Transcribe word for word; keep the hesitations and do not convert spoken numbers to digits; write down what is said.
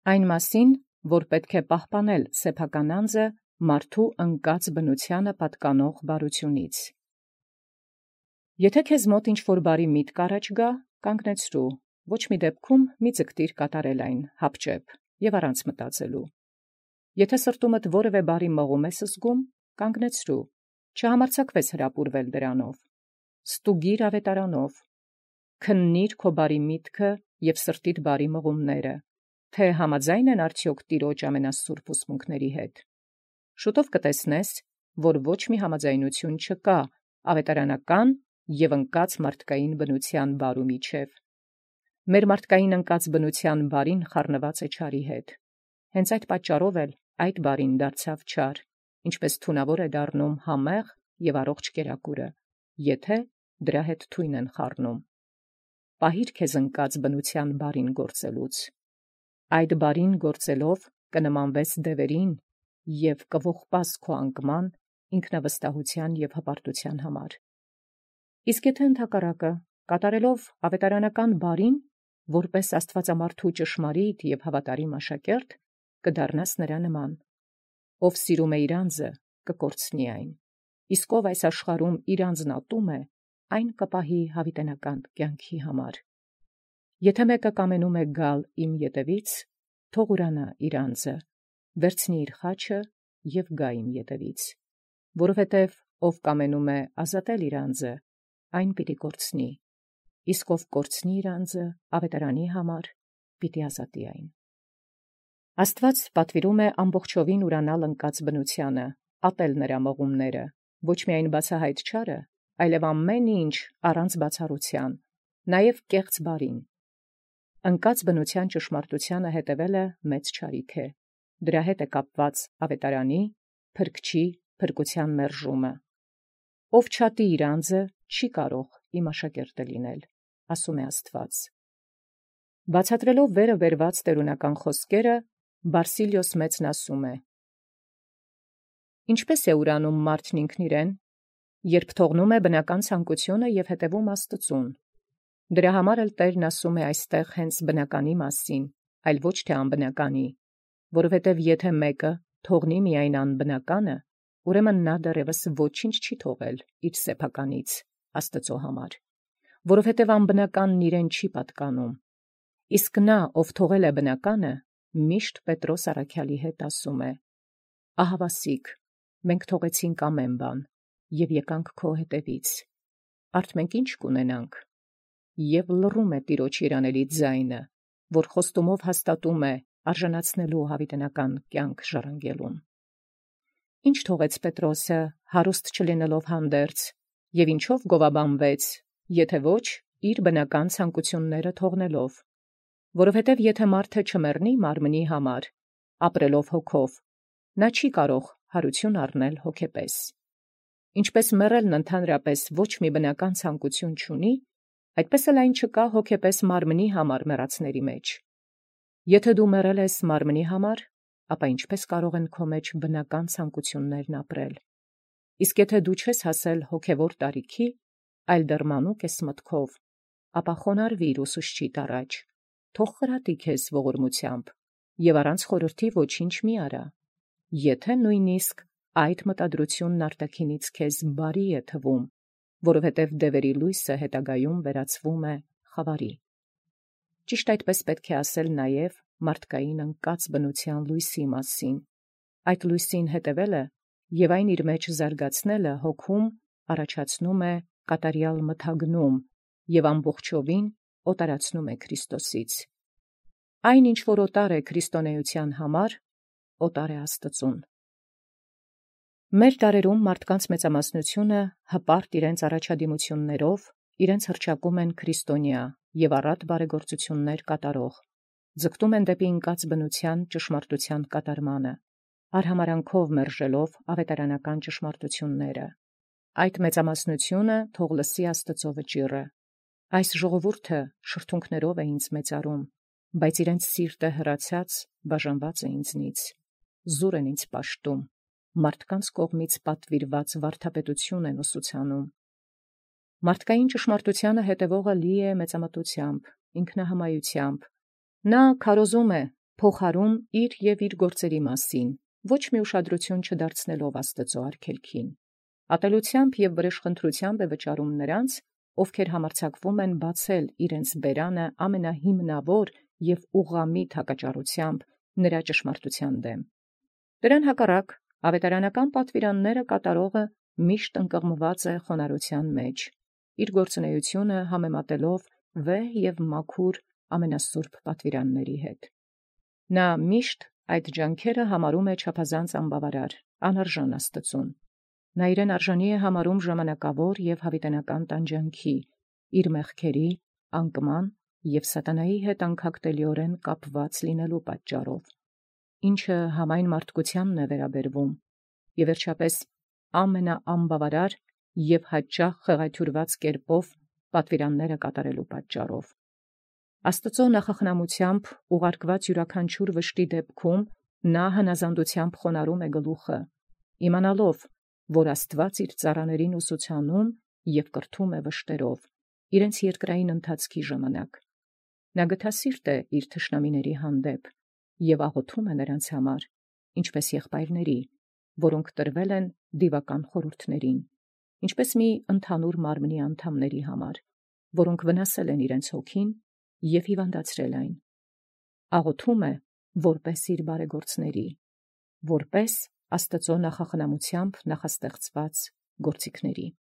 Այն մասին, որ պետք է պահպանել սեփական անձը մարդու ընկած բնությանը պատկանող բարությունից։ Եթե քեզ մոտ ինչ-որ բարի միտք առաջ գա, կանգնեցրու, ոչ մի դեպքում մի ձգտիր կատարել այն հապճեպ և առանց մտածելու։ Եթե սրտումդ որևէ բարի մղում ես զգում, կանգնեցրու, չհամարձակվես հրապուրվել դրանով, ստուգիր ավետարանով, քննիր քո բարի միտքը և սրտիդ բարի մղումները, թե համաձայն են արդյոք Տիրոջ ամենասուրբ ուսմունքների հետ։ Շուտով կտեսնես, որ ոչ մի համաձայնություն չկա ավետարանական և ընկած մարդկային բնության բարու միջև։ Մեր մարդկային ընկած բնության բարին խառնված է չարի հետ։ Հենց այդ պատճառով էլ այդ բարին դարձավ չար, ինչպես թունավոր է դառնում համեղ և առողջ կերակուրը, եթե դրա հետ թույն են խառնում։ Պահիր քեզ ընկած բնության բարին գործելուց։ Այդ բարին գործելով կնմանվես դևերին և կողողպաս քո անկման, ինքնավստահության և հպարտության համար։ Իսկ եթե ընդհակառակը, կատարելով ավետարանական բարին, որպես աստվածամարդու ճշմարիտ և հավատարիմ աշակերտ, կդառնաս նրա նման, ով սիրում է իր անձը, կկորցնի այն, իսկ ով այս աշխարհում իր անձն ատում է, այն կպահի հավիտենական կյանքի համար։ Եթե մեկը կամենում է գալ իմ ետևից, թող ուրանա իր անձը, վերցնի իր խաչը և գա իմ ետևից, որովհետև ով կամենում է ազատել իր անձը, այն պիտի կորցնի, իսկ ով կորցնի իր անձը ավետարանի համար, պիտի ազատի այն։ Աստված պատվիրում է ամբողջովին ուրանալ ընկած բնությանը, ատել նրա մղումները, ոչ միայն բացահայտ չարը, այլև ամեն ինչ առանց բացառության, նաև կեղծ բարին։ Ընկած բնության ճշմարտությանը հետևելը մեծ չարիք է, դրա հետ է կապված ավետարանի, փրկչի, փրկության մերժումը։ Ով չատի իր անձը, չի կարող իմ աշակերտը լինել, ասում է Աստված։ Բացատրելով վերը բերված տերունական խոսքերը, Բարսիլիոս մեծն ասում է. Ինչպես է ուրանում մարդն ինքն իրեն, երբ թողնում է բնական ցանկությունը և հետևում Աստծուն։ Դրա համար էլ Տերն ասում է այստեղ հենց բնականի մասին, այլ ոչ թե անբնականի, որովհետև եթե մեկը թողնի միայն անբնականը, ուրեմն նա դեռևս ոչինչ չի թողել իր սեփականից Աստծո համար, որովհետև անբնականն իրեն չի պատկանում։ Իսկ նա, ով թողել է բնականը, միշտ Պետրոս առաքյալի հետ ասում է. «Ահավասիկ, մենք թողեցինք ամեն բան և եկանք քո հետևից, արդ մենք ի՞նչ կունենանք»։ Եվ լռում է Տիրոջ երանելի ձայնը, որ խոստումով հաստատում է արժանացնելու հավիտենական կյանք ժառանգելուն։ Ինչ թողեց Պետրոսը, հարուստ չլինելով հանդերձ, և ինչով գովաբանվեց, եթե ոչ իր բնական ցանկությունները թողնելով, որովհետև եթե մարդը չմեռնի մարմնի համար, ապրելով հոգով, նա չի կարող հարություն առնել հոգեպես։ Ինչպես մեռելն ընդհանրապես ոչ մի բնական ցանկություն չունի, այդպես էլ այն չկա հոգեպես մարմնի համար մեռածների մեջ։ Եթե դու մեռել ես մարմնի համար, ապա ինչպես կարող են քո մեջ բնական ցանկություններն ապրել։ Իսկ եթե դու չես հասել հոգևոր տարիքի, այլ դեռ մանուկ ես մտքով, ապա խոնարհվիր ուսուցչիդ առաջ, թող խրատի քեզ ողորմությամբ և առանց խորհրդի ոչինչ մի արա, եթե նույնիսկ այդ մտադրությունն արտաքինից քեզ բարի է թվում, որովհետև դևերի լույսը հետագայում վերածվում է խավարի։ Ճիշտ այդպես պետք է ասել նաև մարդկային ընկած բնության լույսի մասին։ Այդ լույսին հետևելը և այն իր մեջ զարգացնելը հոգում առաջացնում է կատարյալ մթագնում և ամբողջովին օտարացնում է Քրիստոսից։ Այն, ինչ որ օտար է քրիստոնեության համար, օտար է Աստծուն։ Մեր դարերում մարդկանց մեծամասնությունը հպարտ իրենց առաջադիմություններով իրենց հռչակում են քրիստոնյա և առատ բարեգործություններ կատարող, ձգտում են դեպի ընկած բնության ճշմարտության կատարմանը, արհամարանքով մերժելով ավետարանական ճշմարտությունները։ Այդ մեծամասնությունը թող լսի Աստծո վճիռը։ Այս ժողովուրդը շրթունքներով է ինձ մեծարում, բայց իրենց սիրտը հրացած բաժանված է ինձնից, զուր են ինձ պաշտում, մարդկանց կողմից պատվիրված վարդապետություն են ուսուցանում։ Մարդկային ճշմարտությանը հետևողը լի է մեծամտությամբ, ինքնահմայությամբ, նա քարոզում է, փոխարում իր եւ իր գործերի մասին, ոչ մի ուշադրություն չդարձնելով Աստծո արգելքին։ Ատելությամբ եւ վրեժխնդրությամբ է վճարում նրանց, ովքեր համարձակվում են բացել իրենց բերանը ամենահիմնավոր եւ ուղղամիտ հակաճառությամբ նրա ճշմարտության դեմ։ Դրան հակառակ ավետարանական պատվիրանները կատարողը միշտ ընկղմված է խոնարհության մեջ, իր գործունեությունը համեմատելով վեհ եւ մաքուր ամենասուրբ պատվիրանների հետ։ Նա միշտ այդ ջանքերը համարում է չափազանց անբավարար, անարժան Աստծուն։ Նա իրեն արժանի է համարում ժամանակավոր եւ հավիտենական տանջանքի, իր մեղքերի, անկման եւ սատանայի հետ անկախտելիորեն կապված լինելու պատճառով, ինչը համայն մարդկությանն է վերաբերվում, եւ վերջապես ամենաանբավարար եւ հաճախ խղաթյուրված կերպով պատվիրանները կատարելու պատճառով։ Աստծո նախախնամությամբ ուղարկված յուրաքանչյուր վշտի դեպքում նա հնազանդությամբ խոնարհում է գլուխը, իմանալով, որ Աստված իր ծառաներին ուսուցանում եւ կրթում է վշտերով, իրենց երկրային ընթացքի ժամանակ։ Նա գթասիրտ է իր թշնամիների հանդեպ եւ աղոթում է նրանց համար, ինչպես եղբայրների, որոնք տրվել են դիվական խորհուրդներին, ինչպես մի ընդհանուր մարմնի անդամների համար, որոնք վնասել են իրենց հոգին եւ հիվանդացրել այն։ Աղոթում է որպես իր բարեգործների, որպես Աստծո նախախնամությամբ նախաստեղծված գործիքների։